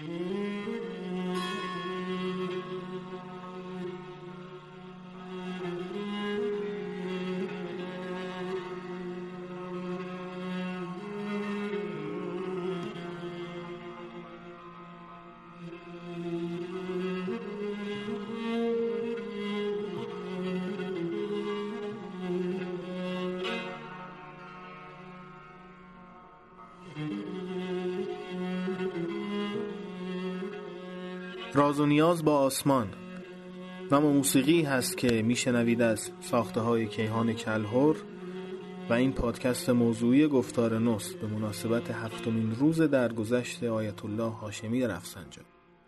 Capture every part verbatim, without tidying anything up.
راز و نیاز با آسمان نام موسیقی هست که میشنوید از ساخته های کیهان کلهر و این پادکست موضوعی گفتار نوست به مناسبت هفتمین روز درگذشت آیت الله هاشمی رفسنجانی.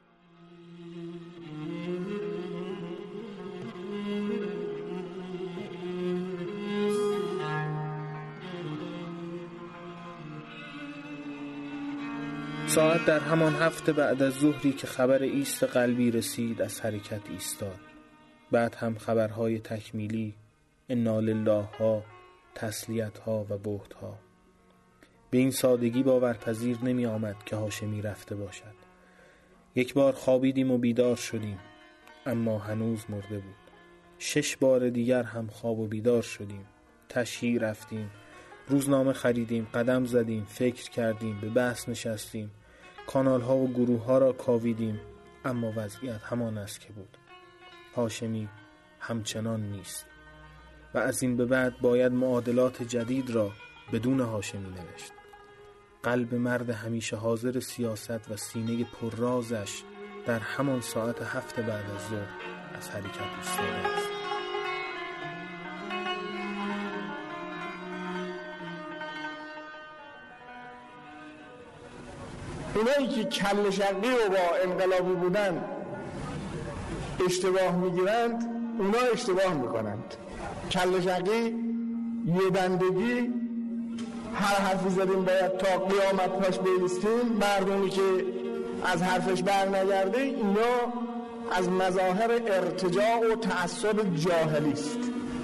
ساعت در همان هفته بعد از ظهری که خبر ایست قلبی رسید از حرکت ایستاد. بعد هم خبرهای تکمیلی، انا لله ها، تسلیت ها و بهت ها. به این سادگی باورپذیر نمی آمد که هاشمی رفته باشد. یک بار خوابیدیم و بیدار شدیم، اما هنوز مرده بود. شش بار دیگر هم خواب و بیدار شدیم. تشییع رفتیم، روزنامه خریدیم، قدم زدیم، فکر کردیم، به بحث نشستیم، کانال ها و گروه ها را کاویدیم، اما وضعیت همان است که بود. هاشمی همچنان نیست و از این به بعد باید معادلات جدید را بدون هاشمی نوشت. قلب مرد همیشه حاضر سیاست و سینه پررازش در همان ساعت هفت بعد از ظهر از حرکت ایستاده است. اونایی که کل شقی رو با انقلابی بودن اشتباه میگیرند، اونا اشتباه میکنند. کل شقی یه دندگی هر حرفی زدیم باید تا قیامت پاش بیستیم، مردمی که از حرفش بر نگرده اینا از مظاهر ارتجاع و تعصب جاهلی است.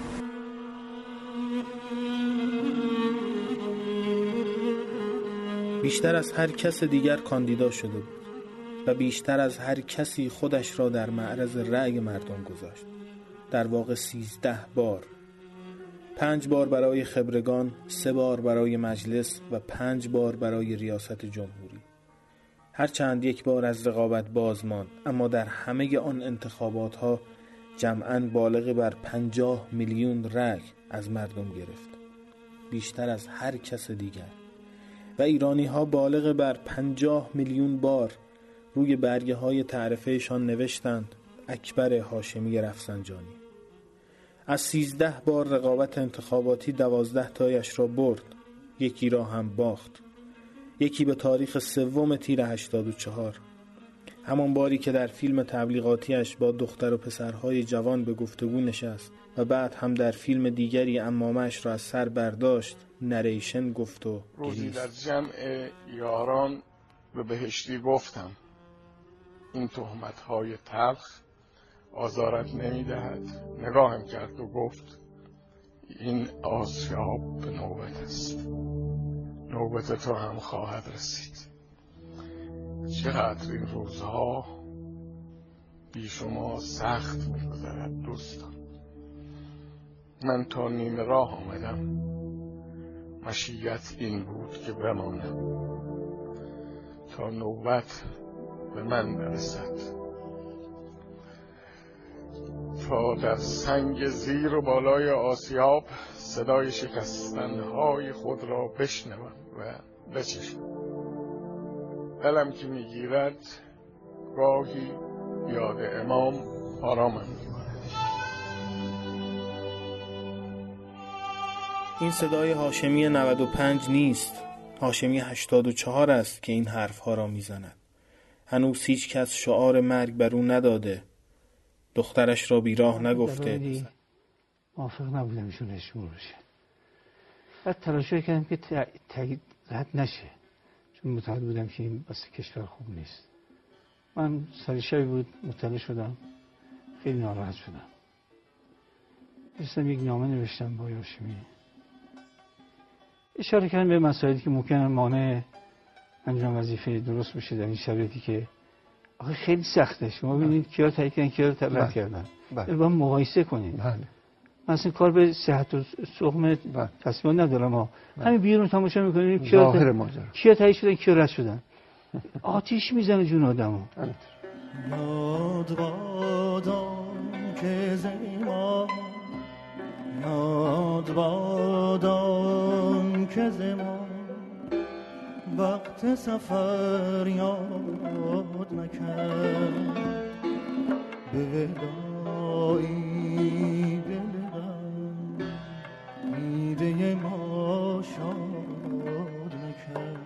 بیشتر از هر کس دیگر کاندیدا شده بود و بیشتر از هر کسی خودش را در معرض رأی مردم گذاشت. در واقع سیزده بار. پنج بار برای خبرگان، سه بار برای مجلس و پنج بار برای ریاست جمهوری. هرچند یک بار از رقابت باز ماند، اما در همه آن انتخابات ها جمعاً بالغ بر پنجاه میلیون رأی از مردم گرفت. بیشتر از هر کس دیگر. و ایرانی ها بالغ بر پنجاه میلیون بار روی برگه های تعرفهشان نوشتند اکبر هاشمی رفسنجانی. از سیزده بار رقابت انتخاباتی دوازده تایش را برد، یکی را هم باخت، یکی به تاریخ سوم تیر هشتاد و چهار، همان باری که در فیلم تبلیغاتیش با دختر و پسرهای جوان به گفتگو نشست و بعد هم در فیلم دیگری عمامه‌اش را از سر برداشت، نریشن گفت و روزی در جمع یاران به بهشتی گفتم این تهمت‌های تلخ آزارت نمی‌دهد. نگاهم کرد و گفت این آسیاب به نوبت است، نوبت تو هم خواهد رسید. چقدر این روزها بی شما سخت می‌گذرد دوستان. من تا نیمه راه آمدم، مشیت این بود که بمانم تا نوبت به من برسد، تا در سنگ زیر و بالای آسیاب صدای شکستنهای خود را بشنوم و بچشم. دلم که میگیرد گاهی یاد امام آرامم می‌کند. این صدای هاشمی نود و پنج نیست، هاشمی هشتاد و چهار است که این حرفها را میزند. هنوز هیچ کس شعار مرگ بر او نداده، دخترش را بیراه نگفته. موافق نبودم ایشون رئیس جمهور بشه. بعد تلاشی کردم که تایید رد نشه، چون متعهد بودم که این واسه کشور خوب نیست. من سر شبی بود مطلع شدم، خیلی ناراحت شدم. رسیدم یک نامه نوشتم با هاشمی، اشاره کردم به مسائلی که ممکنه مانع انجام وظیفه درست بشه در این شرایطی که آخه خیلی سخته. شما ببینید کیا تایید کردن کیا رد کردن، بله. با مقایسه کنید. بله. مثلا کار به صحت و سقم تصمیم ندارم ها، همین بیرون تماشا میکنید کیا ظاهر ماجرا کیا تایید شدن کیا رد شدن. آتیش میزنه جون آدمو. یاد بادم که زمان، یاد بادم که زمان، وقت سفر یاد نکرد، به ودایی بلغم دیده ما شاد نکرد.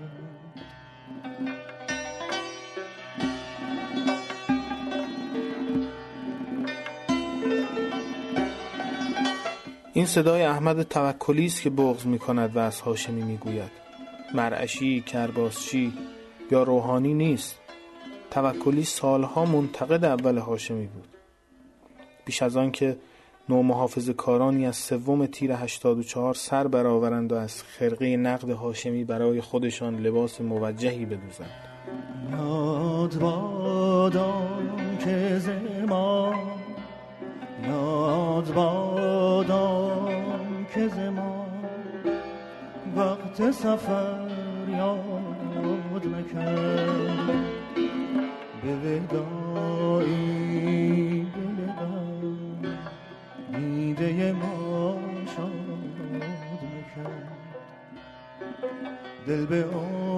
این صدای احمد توکلی است که بغض می‌کند و از هاشمی می‌گوید. مرعشی، کرباسچی یا روحانی نیست. توکلی سالها منتقد اول هاشمی بود. بیش از آن که نومحافظه‌کارانی از سوم تیر هشتاد و چهار سر برآورند و از خرقه نقد هاشمی برای خودشان لباس موجهی بدوزند. یاد بادم که زمان، یاد بادم که زمان، وقت سفر یاد نکرد، به ودایی بلغم دیده ما شاد نکرد. دل به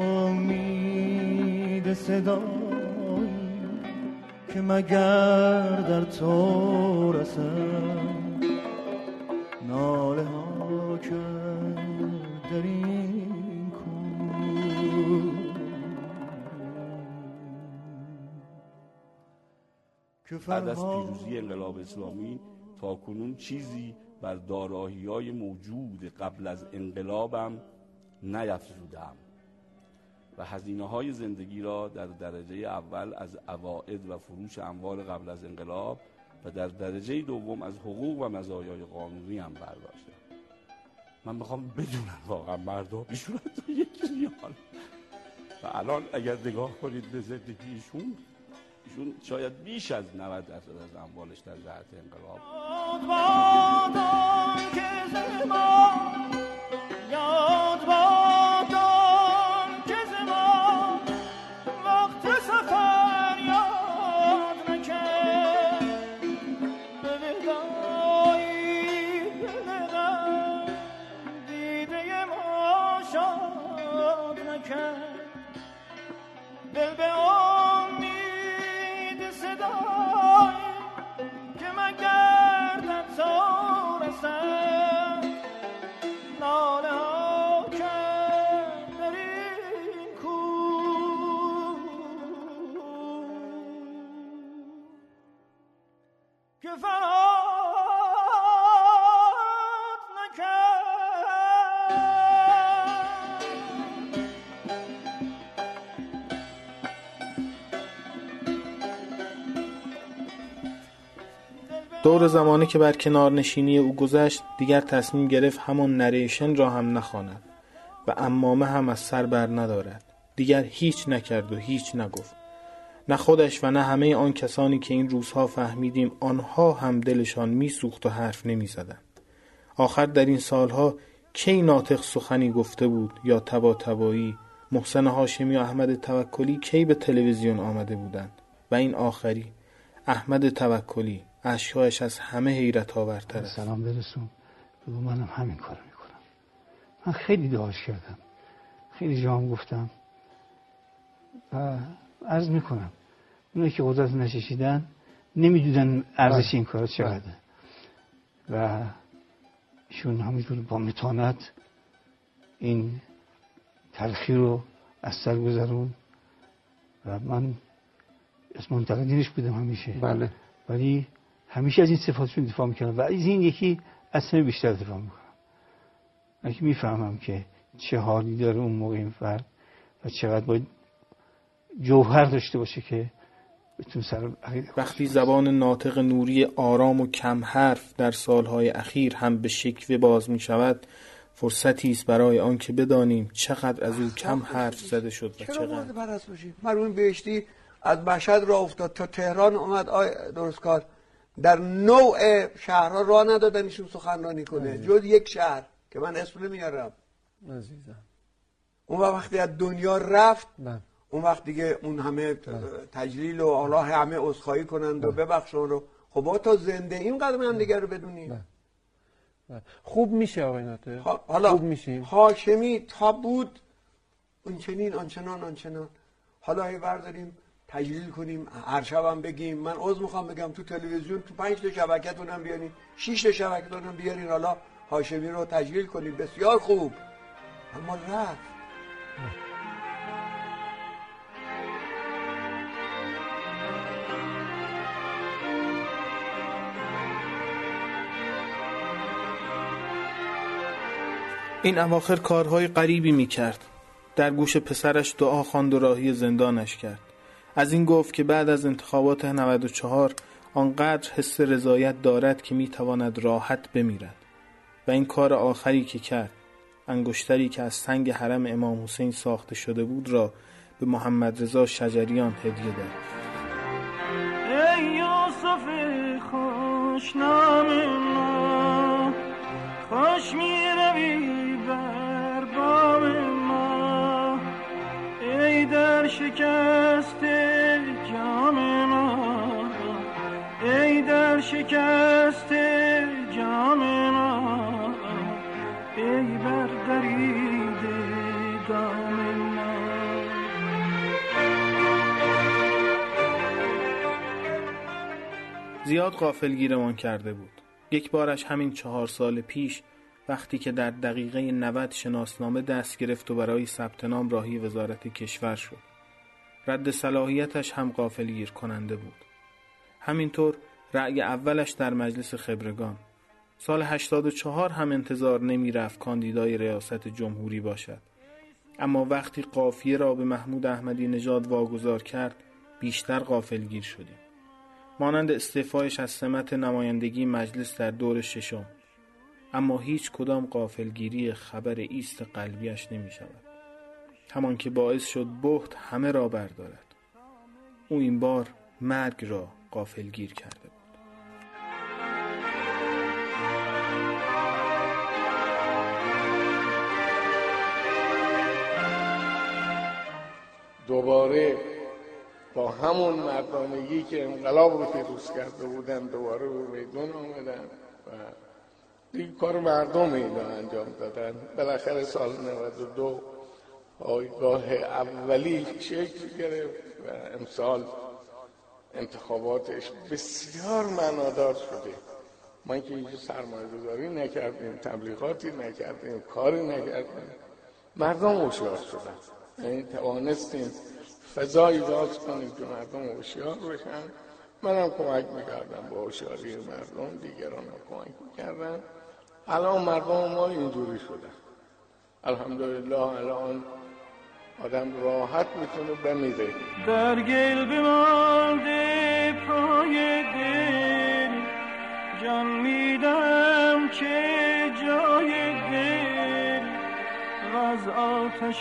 امید صدایی که مگر در تو رسد، ناله ها کرد در این کوه بعد از پیروزی انقلاب اسلامی تا کنون چیزی بر دارایی‌های موجود قبل از انقلابم نیفزودم و هزینه‌های زندگی را در درجه اول از عواید و فروش اموال قبل از انقلاب و در درجه دوم از حقوق و مزایای قانونی هم برداشتم. من میخوام بدونم واقعا مردم ایشون تو یک ریال و الان اگر نگاه کنید به زندگیشون، ایشون شاید بیش از نود درصد از اموالش در جهت انقلاب. یاد بادم که زمان، یاد بادم که زمان، وقت سفر یاد نکرد، به ودایی بلغم دیده ما شاد نکرد. دل به امید صدایی که مگر در تو رسد، ناله ها کرد در این کوه که فرات نکرد. دور زمانی که بر کنار نشینی او گذشت دیگر تصمیم گرفت همان نریشن را هم نخواند و عمامه هم از سر بر ندارد. دیگر هیچ نکرد و هیچ نگفت. نه خودش و نه همه آن کسانی که این روزها فهمیدیم آنها هم دلشان میسوخت و حرف نمیزدند. آخر در این سالها کی ناطق سخنی گفته بود یا تبا تبایی؟ محسن هاشمی و احمد توکلی کی به تلویزیون آمده بودند؟ و این آخری احمد توکلی اشکایش از همه حیرت آورتر است. سلام برسون بگو منم همین کارو میکنم. من خیلی دعاش کردم، خیلی جام گفتم و عرض میکنم اونایی که قدرت نششیدن نمیدونن ارزش این کارا چقدره و ایشون همینجور با متانت این تلخی رو از سر گذرون و من اسم منتقدینش بودم همیشه. بله. ولی همیشه از این صفاتشون دفاع میکنم و از این یکی اصلا بیشتر دفاع میکنم. اگه میفهمم که چه حالی داره اون موقع این فرد و چقدر باید جوهر داشته باشه که بتون سر وقتی زبان ناطق نوری آرام و کم حرف در سالهای اخیر هم به شکوه باز می شود، فرصتی است برای آن که بدانیم چقدر از او کم حرف زده شد و چرا چقدر مورد برعکس باشیم. مرحوم بهشتی از مشهد راه افتاد تا تهران اومد. آی درست کار در نوع شهرها راه ندادن ایشون سخنرانی کنه جز یک شهر که من اسم نمیارم عزیزم. اون وقتی از دنیا رفت من. اون وقت دیگه اون همه تجلیل و الله همه عذرخواهی کنند و ببخشون رو. خب ما تا زنده این قدر هم دیگه رو بدونیم. خوب میشه آقای ناطق. حالا خوب میشیم. هاشمی تا بود اون چنین آنچنان آنچنان. حالا هی برداریم تجلیل کنیم هر شبم بگیم. من عذر میخوام بگم تو تلویزیون تو پنج تا شبکه‌تون هم بیارین، شش تا شبکه‌تون هم بیارین، حالا هاشمی رو تجلیل کنیم. بسیار خوب. اما رفت. این اواخر کارهای غریبی میکرد. در گوش پسرش دعا خواند و راهی زندانش کرد. از این گفت که بعد از انتخابات نود و چهار آنقدر حس رضایت دارد که میتواند راحت بمیرد. و این کار آخری که کرد، انگشتری که از سنگ حرم امام حسین ساخته شده بود را به محمد رضا شجریان هدیه داد. ای یوسف خوشنام ما، خوش میروی بر بام ما، ای در شکست جام ما، ای در شکست جام ما، ای بر دریده گام ما. زیاد غافلگیرمان کرده بود. یک بارش همین چهار سال پیش وقتی که در دقیقه نود شناسنامه دست گرفت و برای ثبت نام راهی وزارت کشور شد. رد صلاحیتش هم غافلگیر کننده بود. همینطور رأی اولش در مجلس خبرگان. سال هشتاد و چهار هم انتظار نمی رفت کاندیدای ریاست جمهوری باشد. اما وقتی قافیه را به محمود احمدی نژاد واگذار کرد بیشتر غافلگیر شدیم. مانند استعفایش از سمت نمایندگی مجلس در دور ششم. اما هیچ کدام غافلگیری خبر ایست قلبیش نمی شود. همان که باعث شد بهت همه را بردارد. او این بار مرگ را غافلگیر کرده بود. دوباره با همون مردانگی که انقلاب رو پیروز کرده بودن دوباره به میدان آمدن و دیگه کار مردم اینا انجام دادن. بالاخره سال نود و دو پایگاه اولی شکل گرفت و امسال انتخاباتش بسیار معنادار شده. ما که هیچ سرمایه گذاری نکردیم، تبلیغاتی نکردیم، کاری نکردیم، مردم هوشیار شدن. یعنی توانستیم فضایی باز کنیم که مردم هوشیار بشن. منم کمک میکردم با هوشیاری مردم، دیگران هم کمک میکردن. الان مردم ما اینجوری شدن. الحمدلله الان آدم راحت میتونه بمیره. در گل بمانده پای دل، جان میدم که جای دل، و از آتش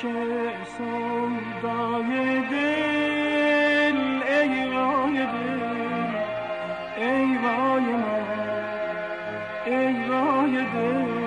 سودای دل، ای وای دل، ای وای من، ای وای دل.